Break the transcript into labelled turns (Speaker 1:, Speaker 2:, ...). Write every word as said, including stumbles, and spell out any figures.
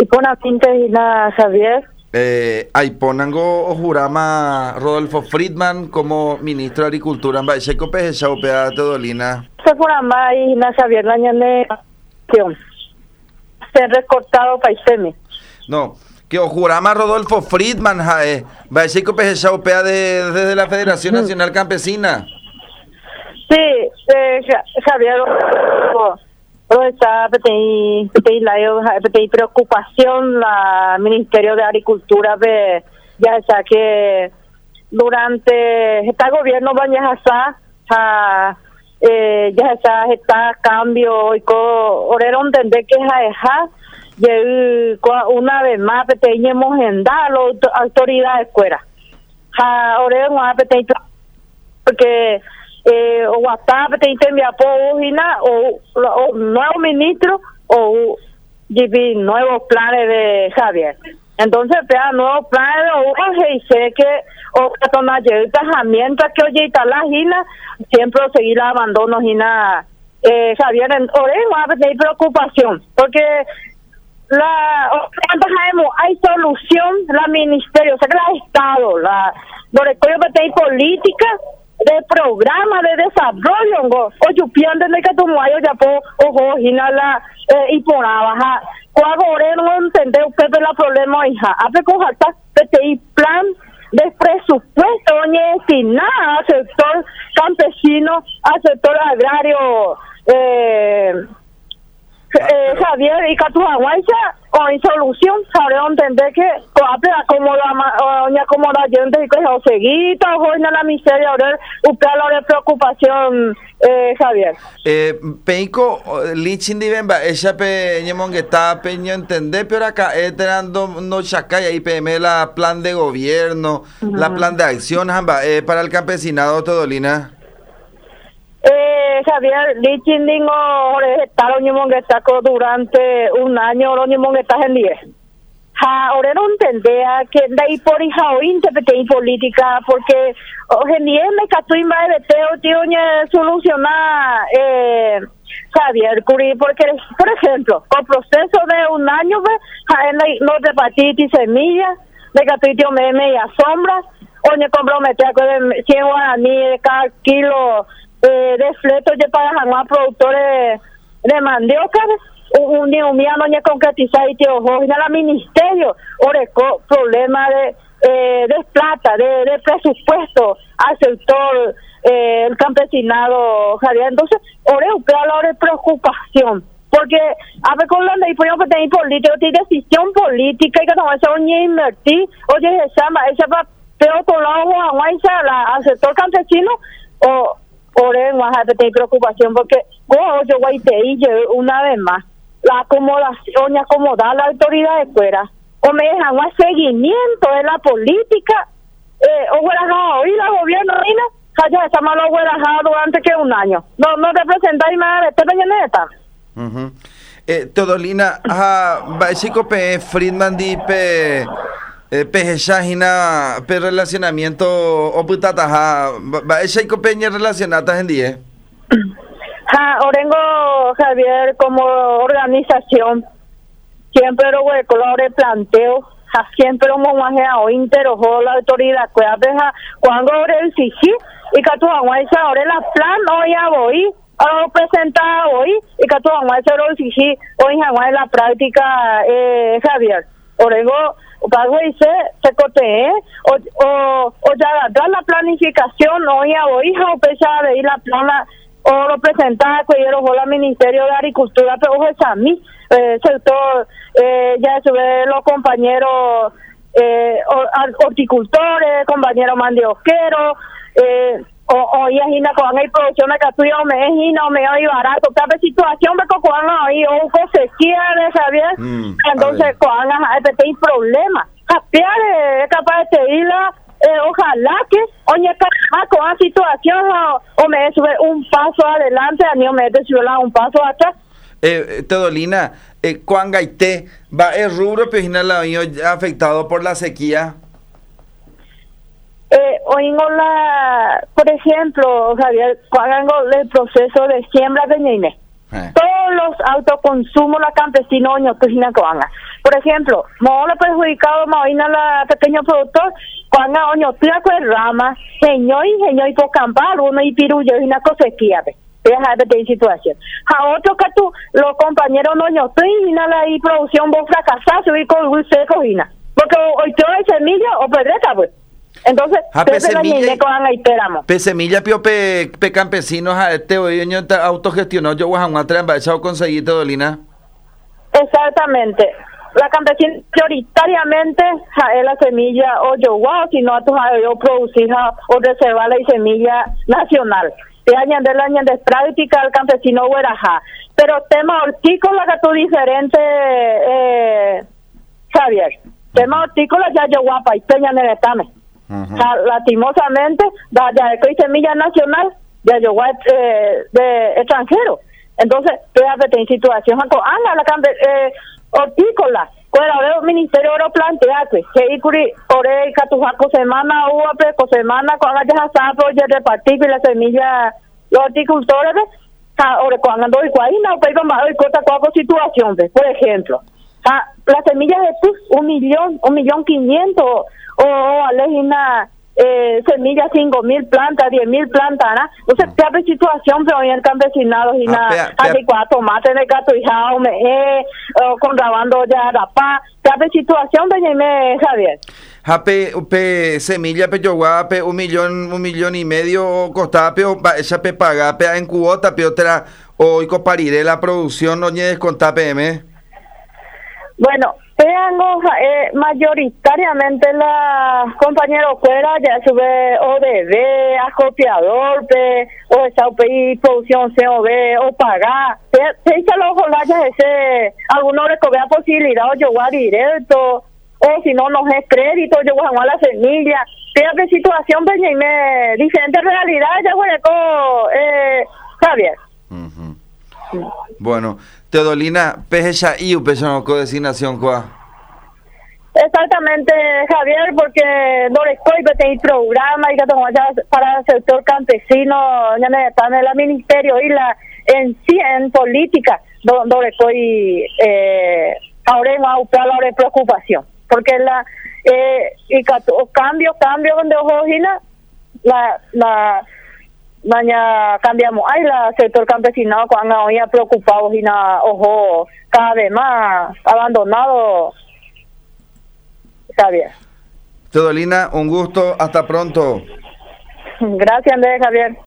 Speaker 1: Aipona Pinte y la Javier.
Speaker 2: Eh, Aiponango Ojurama Rodolfo Friedman como ministro de Agricultura en Baixeco Pejechao Teodolina.
Speaker 1: Se Ojurama y la Javier la ñane se recortado paisemi.
Speaker 2: No, que Ojurama Rodolfo Friedman jae Baixeco Pejechao de desde la Federación
Speaker 1: Mm.
Speaker 2: Nacional Campesina.
Speaker 1: Sí, eh, Javier pero está petei petei la petei preocupación la Ministerio de Agricultura de ya está que durante este gobierno bañasa ja eh ya está está cambio y co orero entender que ja ja una vez más petei hemos en dar autoridades fuera ja orero más petei porque eh o WhatsApp te envía por hina o, o nuevo ministro o gibi nuevos planes de Javier. Entonces pea nuevos planes o y sé que o tona herramientas que oye está la hina siempre seguir el abandono hina eh Javier en orengo hay preocupación porque la hay solución la ministerio o sea que la estado la lo recuerdo política de programa de desarrollo ngo o chupian de que tomo ayo ya po ojo hinala y por abajo cuando no entender que la problema hija ape con harta de plan de presupuesto oye destinado al sector campesino al sector agrario eh eh Javier y Catuaguaycha o en solución sabe entender que ape como la oña como la gente que o seguita o en la miseria orer upela de preocupación eh Javier
Speaker 2: eh Peico lichin divemba ella pe ñemon que está peño entender pero acá entrando no chaca y ahí pm la plan de gobierno uh-huh. La plan de acción jamba eh, para el campesinado Teodolina.
Speaker 1: Eh, Javier, Lichindingo, está lo que está durante un año, lo mismo que está en diez. Ja, ahora no entendía que de ahí por hija o interpreté política, porque hoy en día me cató más de teo, tío, solucionar, eh, Javier, porque, por ejemplo, con proceso de un año, ja, no de hepatitis semillas, de catito me media sombra, o me comprometí a que cien guaraní de cada kilo. Eh, de fleto de para jamás productores de mandioca un día un día no hay concretizar y tío ojo en el ministerio oreco problema de eh, de plata de, de presupuesto al sector eh, el campesinado Javier entonces oreo claro de preocupación porque a ver con la ley por ejemplo tener político tiene decisión política y que no eso ni invertir oye esa esa va pero con la agua al sector campesino o Ore, tener preocupación porque oh, yo voy a ir una vez más la acomodación y acomodar la autoridad de fuera o me dejan más seguimiento de la política eh, o relajado y la gobierno ya está malo relajado durante que un año no no representa y más de esta peñaneta
Speaker 2: uh-huh. eh, Teodolina a básico pe Friedman di pe Eh, pejeshahina pe relacionamiento o putata ha ba esa copeña relacionadas en diez.
Speaker 1: Ja, Orengo Javier como organización siempre lo que colore planteo ja, siempre como más o interojo la autoridad que deja cuando ore exigir y que tú aguantas ahora la plan hoy a voy o presentar hoy y que tú aguantas lo exigir hoy en la práctica eh Javier Orengo pago dice se cote o o o ya da la planificación hoy a hoy o pesar de ir la plana o lo presentar que yo lo la Ministerio de Agricultura pero ojo a mí eh, sector eh, ya sube los compañeros eh, horticultores compañeros mandioqueros eh o o ya hina con hay producción de catuya o me hina o me hay barato cada situación me con ahí o cosequía de Javier mm, entonces con hay hay problema capiar es capaz de pedirla eh, ojalá que oye con la situación o, o me sube un paso adelante a mí me sube un paso atrás
Speaker 2: eh Teodolina eh cuán gaité va el rubro pejina la afectado por la sequía.
Speaker 1: Eh, oímos la, por ejemplo, Javier, cuando el proceso de siembra de Ñeine,
Speaker 2: Eh.
Speaker 1: Todos los autoconsumos la campesino oño tujina coanga. Por ejemplo, mo lo perjudicado maoina la pequeño productor coanga oño tira con rama, señor y señor y por campar uno y pirullo y una cosequía. Deja de tener situación. A otro que tú, los compañeros no oño tujina la y producción vos fracasar subir con un seco hina. Porque hoy todo hay semilla o pedreta pues. Entonces,
Speaker 2: pe semilla,
Speaker 1: pe
Speaker 2: semilla pio pe, pe campesinos a este hoy año autogestionado yo voy a un tren echado conseguir Teodolina.
Speaker 1: Exactamente. La campesina prioritariamente es la semilla o yo wow, si no tú yo producir o reservar la semilla nacional. Te añadir la añadir práctica al campesino hueraja. Pero tema hortícola que tú diferente eh, Javier. Tema hortícola ya yo guapa y peña en el estame. Uh-huh. O sea, lastimosamente, da, ya de semilla nacional, ya llegó eh, de extranjero. Entonces, fíjate en situación, anda la campe, eh, hortícola, cuando el ministerio oro plantea que hay curi, ore, catujaco semana, uape, semana, cuando ya sapo, ya repartir la semilla, los horticultores, ahora cuando ando y cuaina, o pego más, y corta cuatro situaciones, por ejemplo. Las semillas de tus, un millón, un millón quinientos, o oh, alejina eh, semillas cinco mil plantas, diez mil plantas, ¿no? Entonces, ¿qué hace situación pero en el campesinado y nada? Hace cuatro tomates de gato y jaume, eh, con rabando ya rapa, ¿qué hace situación, Benjamín Javier?
Speaker 2: Jape, pe semilla pe yogua, pe un millón, un millón y medio costaba, pe esa pe paga, pe en cuota, pe otra, hoy compararé la producción, no ñe descontar P M.
Speaker 1: Bueno, tengo eh, mayoritariamente las compañeros fuera, ya sube O D B, acopiador, pe, o esa O P I, producción C O B, o pagar. Se echa los olayas ese, algunos le cobra posibilidad o yo voy directo, o si no, no es crédito, yo voy a la semilla. Fíjate situación, Benjamín, diferentes realidades, ya voy a eh, Javier.
Speaker 2: Uh-huh. Sí. Bueno, Teodolina, peje y upeso co designación coa.
Speaker 1: Exactamente, Javier, porque no le estoy metiendo programa y que tengo ya para el sector campesino, ya me están en el ministerio y la en sí en política, donde le estoy eh, ahora en ahora de preocupación, porque la eh, y cambio cambio donde ojina la la mañana cambiamos ay la sector campesinado cuando hoy preocupados y na ojo cada vez más abandonado. Está bien.
Speaker 2: Teodolina, un gusto, hasta pronto.
Speaker 1: Gracias, Andrés Javier.